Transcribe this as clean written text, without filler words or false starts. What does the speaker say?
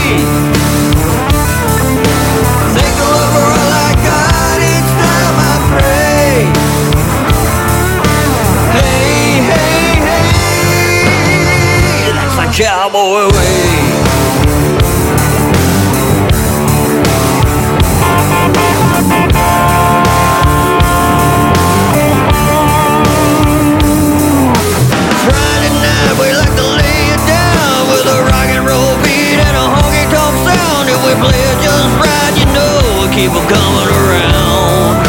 Thank the Lord for all I got each time I pray. Hey, hey, hey, that's the cowboy way. Friday night we like to lay it down with a rock and roll beat and a honky tonk sound. If we play it just right, you know we'll keep 'em coming around.